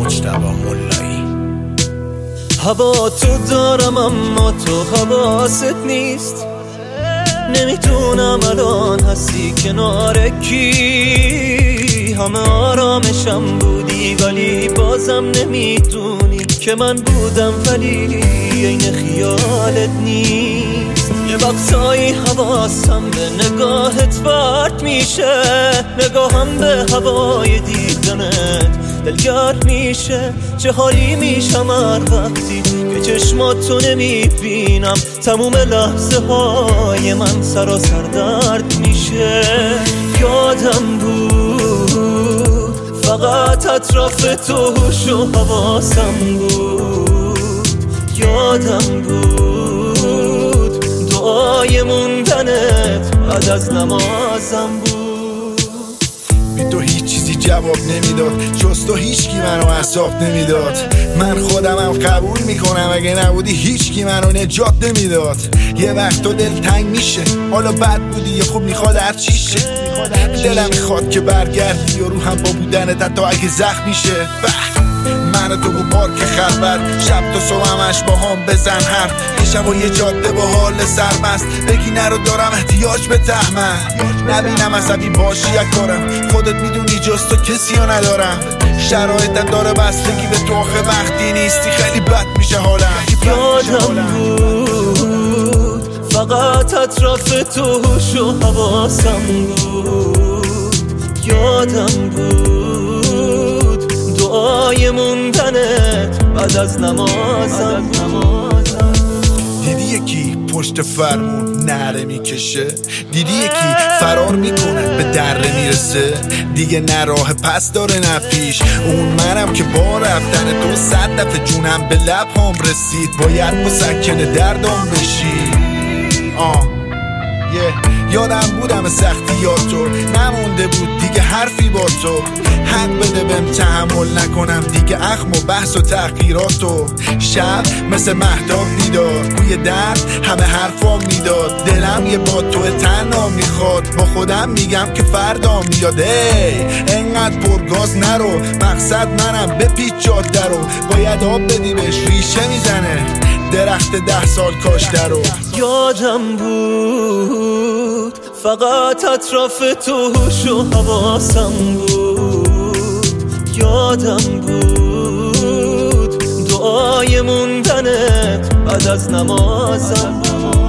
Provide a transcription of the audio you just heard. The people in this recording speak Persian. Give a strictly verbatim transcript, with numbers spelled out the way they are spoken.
مجتبی ملایی. هوا تو دارم اما تو حواست نیست، نمیتونم الان هستی کنار کی. همه آرامشم بودی ولی بازم نمیدونی که من بودم ولی عین خیالت نیست. یه وقتایی حواسم به نگاهت پرت میشه، نگاهم به هوای دیدنت دلگرد میشه. چه حالی میشم هر وقتی که چشماتو نمیبینم، تموم لحظه های من سراسر درد میشه. یادم بود فقط اطراف تو هوش و حواسم بود، یادم بود دعای موندنت بعد از نمازم بود. بی تو هیچ چیزی جواب نمیداد، جز تو هیچ کی منو عذاب نمیداد. من خودمم قبول میکنم اگه نبودی هیچ کی منو نجات نمیداد. یه وقت تو دل تنگ میشه، حالا بد بودی یه خوب میخواد هر چی شه. دلم میخواد که برگردی و روحم با بودنت حتی اگه زخم میشه. من تو با پارک خلوت، شب تا صبح همش با هم بزن حرف. یه شب و یه جاده با حال سرمست، بگی نرو دارم احتیاج به تحمل. نبینم عصبی باشی یک کارم، خودت میدونی جز تو کسی ها ندارم. شرایطم داره بستگی به تو، آخه وقتی نیستی خیلی بد میشه حالم. یادم بود فقط اطراف تو هوش و حواسم بود، یادم بود دعای موندنت بعد از نمازم بود. دیدی یکی پشت فرمون نره میکشه، دیدی یکی فرار میکنه به دره میرسه. دیگه نه راه پس داره نه پیش، اون منم که با رفتن تو صد دفعه جونم به لب هم رسید. باید مسکن دردم بشی. آه yeah. یادم بودم سختیاتو، نمونده بود دیگه حرفی با تو. حق بده بهم تحمل نکنم دیگه اخم و بحث و تحقیراتو. شب مثل مهتاب بیدار، بوی درد همه حرفام میداد. دلم یه با تو تنها میخواد، با خودم میگم که فردا میاد. ای انقدر پرگاز نرو، مقصد منم بپیچ جاده رو. باید آب بدی بهش ریشه میزنه درخت ده سال کاشته رو. یادم بود فقط اطراف تو هوش و حواسم بود، یادم بود دعای موندنت بعد از نمازم بود.